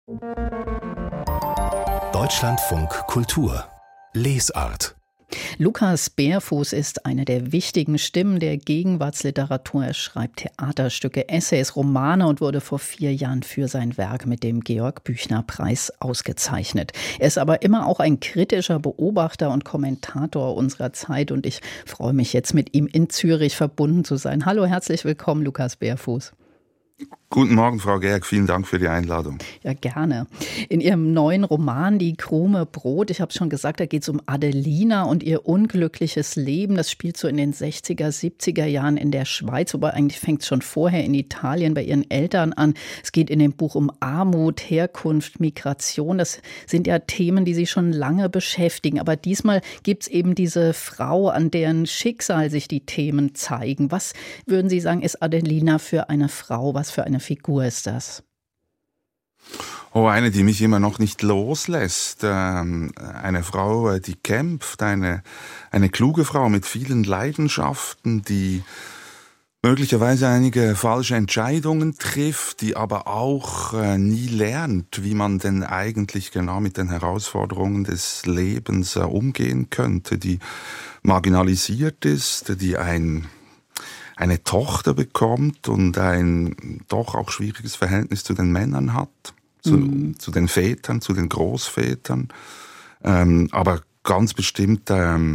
Deutschlandfunk Kultur Lesart. Lukas Beerfuß ist eine der wichtigen Stimmen der Gegenwartsliteratur. Er schreibt Theaterstücke, Essays, Romane und wurde vor 4 Jahren für sein Werk mit dem Georg-Büchner-Preis ausgezeichnet. Er ist aber immer auch ein kritischer Beobachter und Kommentator unserer Zeit und ich freue mich jetzt mit ihm in Zürich verbunden zu sein. Hallo, herzlich willkommen, Lukas Beerfuß. Guten Morgen, Frau Gerg. Vielen Dank für die Einladung. Ja, gerne. In Ihrem neuen Roman Die Krume Brot, ich habe es schon gesagt, da geht es um Adelina und ihr unglückliches Leben. Das spielt so in den 60er, 70er Jahren in der Schweiz, aber eigentlich fängt es schon vorher in Italien bei ihren Eltern an. Es geht in dem Buch um Armut, Herkunft, Migration. Das sind ja Themen, die Sie schon lange beschäftigen. Aber diesmal gibt es eben diese Frau, an deren Schicksal sich die Themen zeigen. Was würden Sie sagen, ist Adelina für eine Frau? Was für eine Figur ist das? Oh, eine, die mich immer noch nicht loslässt. Eine Frau, die kämpft, eine kluge Frau mit vielen Leidenschaften, die möglicherweise einige falsche Entscheidungen trifft, die aber auch nie lernt, wie man denn eigentlich genau mit den Herausforderungen des Lebens umgehen könnte, die marginalisiert ist, die eine Tochter bekommt und ein doch auch schwieriges Verhältnis zu den Männern hat, zu den Vätern, zu den Großvätern, aber ganz bestimmt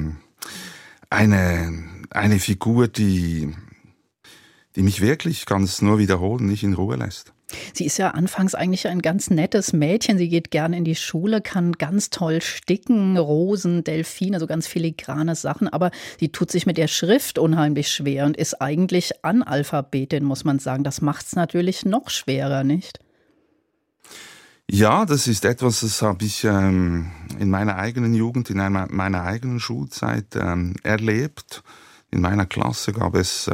eine Figur, die mich wirklich, kann es nur wiederholen, nicht in Ruhe lässt. Sie ist ja anfangs eigentlich ein ganz nettes Mädchen. Sie geht gerne in die Schule, kann ganz toll sticken, Rosen, Delfine, so ganz filigrane Sachen. Aber sie tut sich mit der Schrift unheimlich schwer und ist eigentlich Analphabetin, muss man sagen. Das macht es natürlich noch schwerer, nicht? Ja, das ist etwas, das habe ich in meiner eigenen Jugend, in meiner eigenen Schulzeit erlebt. In meiner Klasse gab es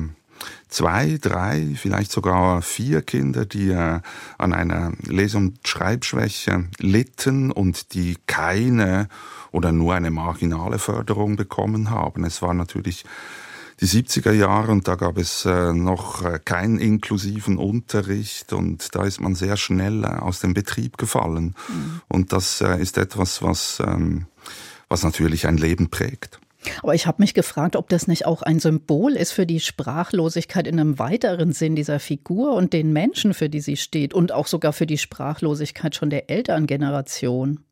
2, 3, vielleicht sogar 4 Kinder, die an einer Lese- und Schreibschwäche litten und die keine oder nur eine marginale Förderung bekommen haben. Es waren natürlich die 70er Jahre und da gab es noch keinen inklusiven Unterricht und da ist man sehr schnell aus dem Betrieb gefallen. Und das ist etwas, was natürlich ein Leben prägt. Aber ich habe mich gefragt, ob das nicht auch ein Symbol ist für die Sprachlosigkeit in einem weiteren Sinn dieser Figur und den Menschen, für die sie steht und auch sogar für die Sprachlosigkeit schon der Elterngeneration.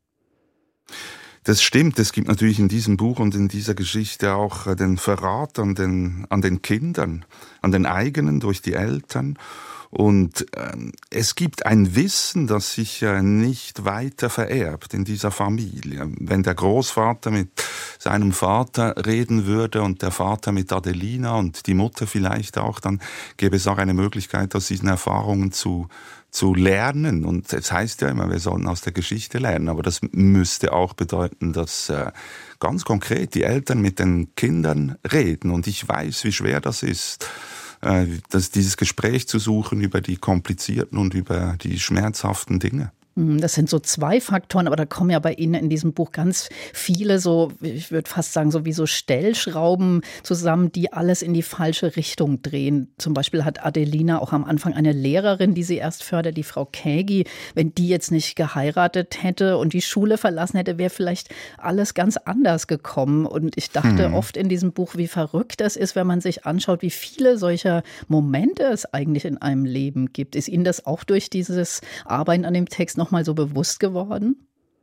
Das stimmt, es gibt natürlich in diesem Buch und in dieser Geschichte auch den Verrat an den Kindern, an den eigenen durch die Eltern. Und es gibt ein Wissen, das sich nicht weiter vererbt in dieser Familie. Wenn der Großvater mit seinem Vater reden würde und der Vater mit Adelina und die Mutter vielleicht auch, dann gäbe es auch eine Möglichkeit, aus diesen Erfahrungen zu lernen. Und es heißt ja immer, wir sollen aus der Geschichte lernen. Aber das müsste auch bedeuten, dass ganz konkret die Eltern mit den Kindern reden. Und ich weiß, wie schwer das ist, dieses Gespräch zu suchen über die komplizierten und über die schmerzhaften Dinge. Das sind so 2 Faktoren, aber da kommen ja bei Ihnen in diesem Buch ganz viele so, ich würde fast sagen, so wie so Stellschrauben zusammen, die alles in die falsche Richtung drehen. Zum Beispiel hat Adelina auch am Anfang eine Lehrerin, die sie erst fördert, die Frau Kägi. Wenn die jetzt nicht geheiratet hätte und die Schule verlassen hätte, wäre vielleicht alles ganz anders gekommen. Und ich dachte oft in diesem Buch, wie verrückt das ist, wenn man sich anschaut, wie viele solcher Momente es eigentlich in einem Leben gibt. Ist Ihnen das auch durch dieses Arbeiten an dem Text noch mal so bewusst geworden?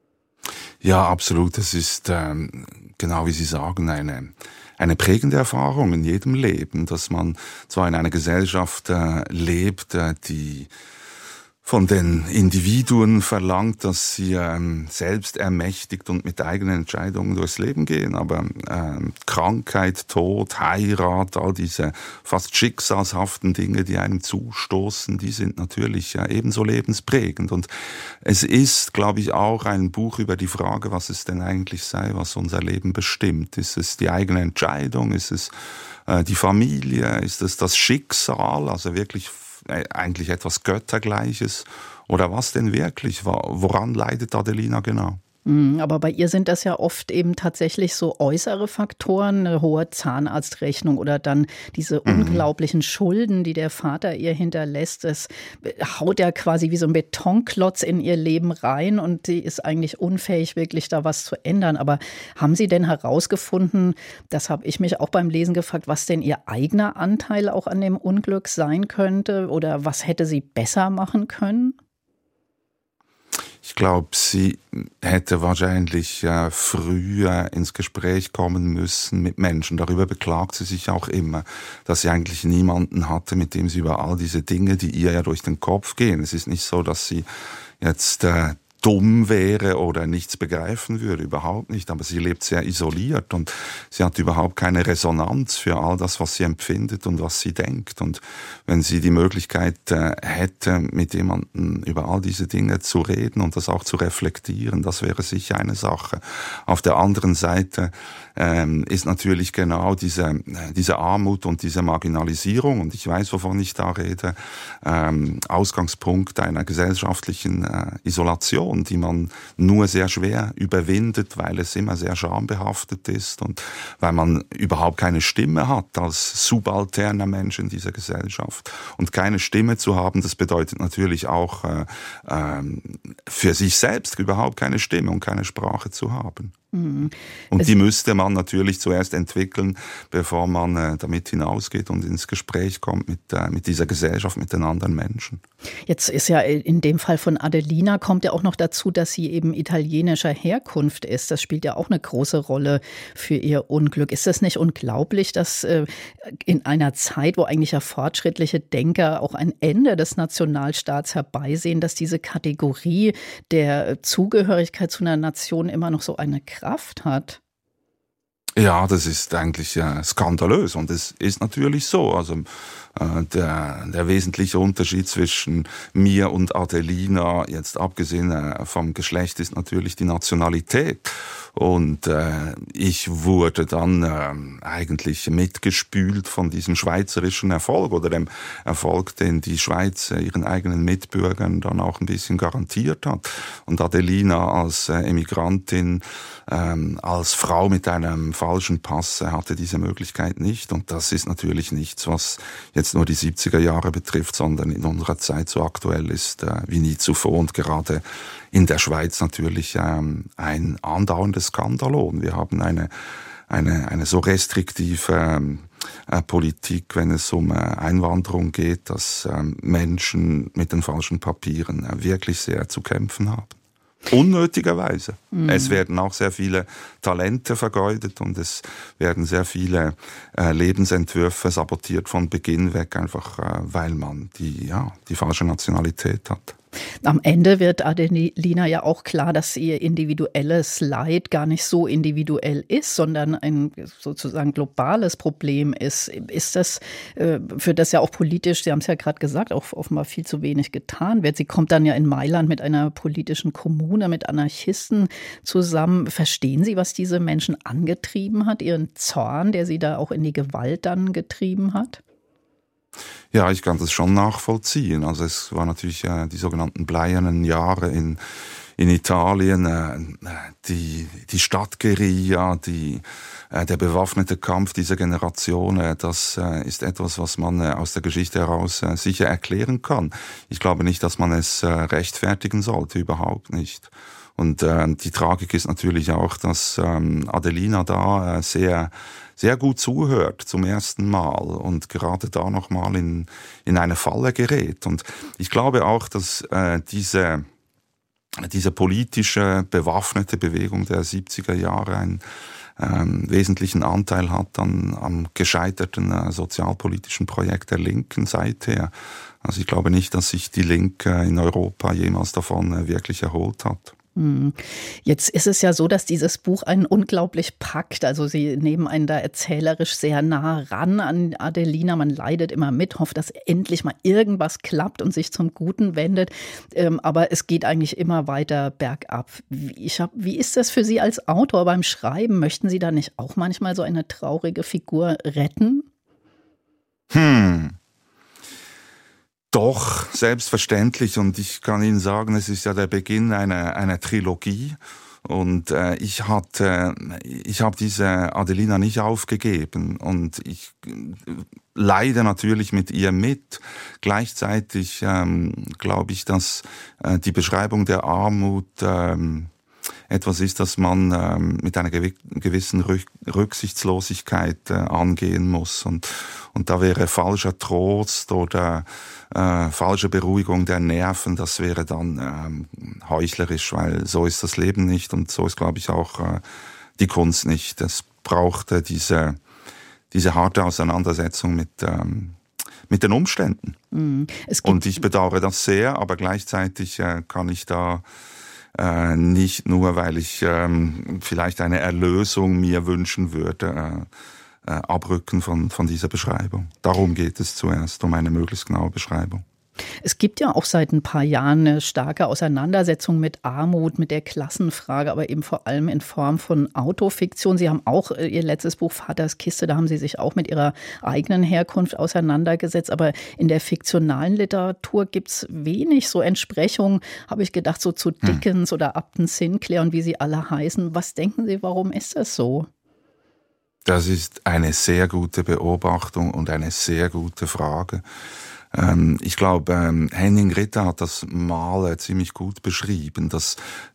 Ja, absolut. Das ist genau wie Sie sagen, eine prägende Erfahrung in jedem Leben, dass man zwar in einer Gesellschaft lebt, die von den Individuen verlangt, dass sie selbst ermächtigt und mit eigenen Entscheidungen durchs Leben gehen. Aber Krankheit, Tod, Heirat, all diese fast schicksalshaften Dinge, die einem zustoßen, die sind natürlich ebenso lebensprägend. Und es ist, glaube ich, auch ein Buch über die Frage, was es denn eigentlich sei, was unser Leben bestimmt. Ist es die eigene Entscheidung? Ist es die Familie? Ist es das Schicksal? Also wirklich eigentlich etwas Göttergleiches oder was denn wirklich? Woran leidet Adelina genau? Aber bei ihr sind das ja oft eben tatsächlich so äußere Faktoren, eine hohe Zahnarztrechnung oder dann diese unglaublichen Schulden, die der Vater ihr hinterlässt. Das haut ja quasi wie so ein Betonklotz in ihr Leben rein und sie ist eigentlich unfähig, wirklich da was zu ändern. Aber haben Sie denn herausgefunden, das habe ich mich auch beim Lesen gefragt, was denn ihr eigener Anteil auch an dem Unglück sein könnte oder was hätte sie besser machen können? Ich glaube, sie hätte wahrscheinlich früher ins Gespräch kommen müssen mit Menschen. Darüber beklagt sie sich auch immer, dass sie eigentlich niemanden hatte, mit dem sie über all diese Dinge, die ihr ja durch den Kopf gehen. Es ist nicht so, dass sie jetzt dumm wäre oder nichts begreifen würde, überhaupt nicht. Aber sie lebt sehr isoliert und sie hat überhaupt keine Resonanz für all das, was sie empfindet und was sie denkt. Und wenn sie die Möglichkeit hätte, mit jemandem über all diese Dinge zu reden und das auch zu reflektieren, das wäre sicher eine Sache. Auf der anderen Seite ist natürlich genau diese Armut und diese Marginalisierung, und ich weiß, wovon ich da rede, Ausgangspunkt einer gesellschaftlichen Isolation, die man nur sehr schwer überwindet, weil es immer sehr schambehaftet ist und weil man überhaupt keine Stimme hat als subalterner Mensch in dieser Gesellschaft. Und keine Stimme zu haben, das bedeutet natürlich auch für sich selbst überhaupt keine Stimme und keine Sprache zu haben. Und die müsste man natürlich zuerst entwickeln, bevor man damit hinausgeht und ins Gespräch kommt mit dieser Gesellschaft, mit den anderen Menschen. Jetzt ist ja in dem Fall von Adelina kommt ja auch noch dazu, dass sie eben italienischer Herkunft ist. Das spielt ja auch eine große Rolle für ihr Unglück. Ist das nicht unglaublich, dass in einer Zeit, wo eigentlich ja fortschrittliche Denker auch ein Ende des Nationalstaats herbeisehen, dass diese Kategorie der Zugehörigkeit zu einer Nation immer noch so eine Kraft hat? Ja, das ist eigentlich skandalös und es ist natürlich so. Also der wesentliche Unterschied zwischen mir und Adelina, jetzt abgesehen vom Geschlecht, ist natürlich die Nationalität. Und ich wurde dann eigentlich mitgespült von diesem schweizerischen Erfolg oder dem Erfolg, den die Schweiz ihren eigenen Mitbürgern dann auch ein bisschen garantiert hat. Und Adelina als Emigrantin, als Frau mit einem falschen Pass hatte diese Möglichkeit nicht. Und das ist natürlich nichts, was jetzt nur die 70er Jahre betrifft, sondern in unserer Zeit so aktuell ist wie nie zuvor und gerade in der Schweiz natürlich ein andauerndes Skandalon. Wir haben eine so restriktive Politik, wenn es um Einwanderung geht, dass Menschen mit den falschen Papieren wirklich sehr zu kämpfen haben. Unnötigerweise. Es werden auch sehr viele Talente vergeudet und es werden sehr viele Lebensentwürfe sabotiert von Beginn weg, einfach weil man die falsche Nationalität hat. Am Ende wird Adelina ja auch klar, dass ihr individuelles Leid gar nicht so individuell ist, sondern ein sozusagen globales Problem ist. Ist das, für das ja auch politisch, Sie haben es ja gerade gesagt, auch offenbar viel zu wenig getan wird. Sie kommt dann ja in Mailand mit einer politischen Kommune, mit Anarchisten zusammen. Verstehen Sie, was diese Menschen angetrieben hat, ihren Zorn, der sie da auch in die Gewalt dann getrieben hat? Ja, ich kann das schon nachvollziehen. Also es war natürlich die sogenannten bleiernen Jahre in Italien, die Stadtguerilla, der bewaffnete Kampf dieser Generation, das ist etwas, was man aus der Geschichte heraus sicher erklären kann. Ich glaube nicht, dass man es rechtfertigen sollte, überhaupt nicht. Und die Tragik ist natürlich auch, dass Adelina da sehr gut zuhört zum ersten Mal und gerade da nochmal in eine Falle gerät. Und ich glaube auch, dass diese politische, bewaffnete Bewegung der 70er Jahre einen wesentlichen Anteil hat am gescheiterten sozialpolitischen Projekt der Linken seither. Also ich glaube nicht, dass sich die Linke in Europa jemals davon wirklich erholt hat. Jetzt ist es ja so, dass dieses Buch einen unglaublich packt. Also Sie nehmen einen da erzählerisch sehr nah ran an Adelina. Man leidet immer mit, hofft, dass endlich mal irgendwas klappt und sich zum Guten wendet. Aber es geht eigentlich immer weiter bergab. Wie ist das für Sie als Autor beim Schreiben? Möchten Sie da nicht auch manchmal so eine traurige Figur retten? Doch, selbstverständlich. Und ich kann Ihnen sagen, es ist ja der Beginn einer Trilogie. Und ich habe diese Adelina nicht aufgegeben und ich leide natürlich mit ihr mit. Gleichzeitig glaube ich, dass die Beschreibung der Armut etwas ist, das man mit einer gewissen Rücksichtslosigkeit angehen muss. Und da wäre falscher Trost oder falsche Beruhigung der Nerven, das wäre dann heuchlerisch, weil so ist das Leben nicht und so ist, glaube ich, auch die Kunst nicht. Es braucht diese harte Auseinandersetzung mit den Umständen. Und ich bedauere das sehr, aber gleichzeitig kann ich da nicht nur, weil ich vielleicht eine Erlösung mir wünschen würde, abrücken von dieser Beschreibung. Darum geht es zuerst, um eine möglichst genaue Beschreibung. Es gibt ja auch seit ein paar Jahren eine starke Auseinandersetzung mit Armut, mit der Klassenfrage, aber eben vor allem in Form von Autofiktion. Sie haben auch Ihr letztes Buch Vaters Kiste, da haben Sie sich auch mit Ihrer eigenen Herkunft auseinandergesetzt. Aber in der fiktionalen Literatur gibt es wenig so Entsprechungen, habe ich gedacht, so zu Dickens oder Upton Sinclair und wie sie alle heißen. Was denken Sie, warum ist das so? Das ist eine sehr gute Beobachtung und eine sehr gute Frage. Ich glaube, Henning Ritter hat das mal ziemlich gut beschrieben, dass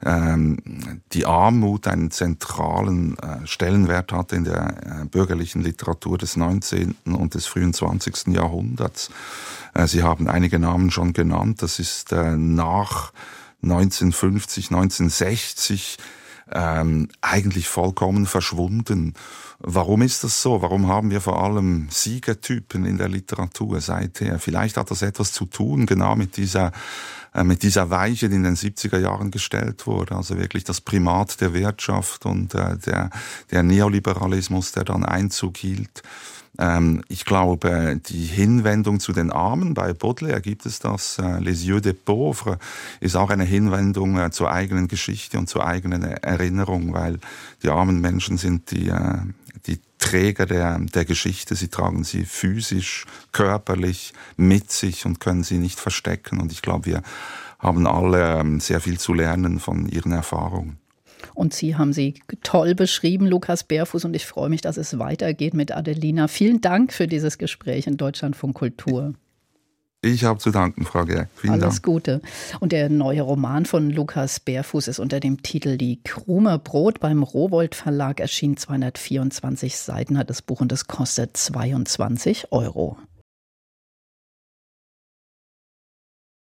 die Armut einen zentralen Stellenwert hat in der bürgerlichen Literatur des 19. und des frühen 20. Jahrhunderts. Sie haben einige Namen schon genannt. Das ist nach 1950, 1960 eigentlich vollkommen verschwunden. Warum ist das so? Warum haben wir vor allem Siegertypen in der Literatur seither? Vielleicht hat das etwas zu tun, genau mit dieser Weiche, die in den 70er Jahren gestellt wurde. Also wirklich das Primat der Wirtschaft und der Neoliberalismus, der dann Einzug hielt. Ich glaube, die Hinwendung zu den Armen, bei Baudelaire gibt es das, Les Yeux des Pauvres, ist auch eine Hinwendung zur eigenen Geschichte und zur eigenen Erinnerung, weil die armen Menschen sind die Träger der Geschichte. Sie tragen sie physisch, körperlich mit sich und können sie nicht verstecken. Und ich glaube, wir haben alle sehr viel zu lernen von ihren Erfahrungen. Und Sie haben sie toll beschrieben, Lukas Berfuß, und ich freue mich, dass es weitergeht mit Adelina. Vielen Dank für dieses Gespräch in Deutschlandfunk Kultur. Ich habe zu danken, Frau Gerg. Vielen Dank. Alles Gute. Und der neue Roman von Lukas Berfuß ist unter dem Titel Die Krume Brot beim Rowohlt Verlag erschienen. 224 Seiten hat das Buch und es kostet 22 €.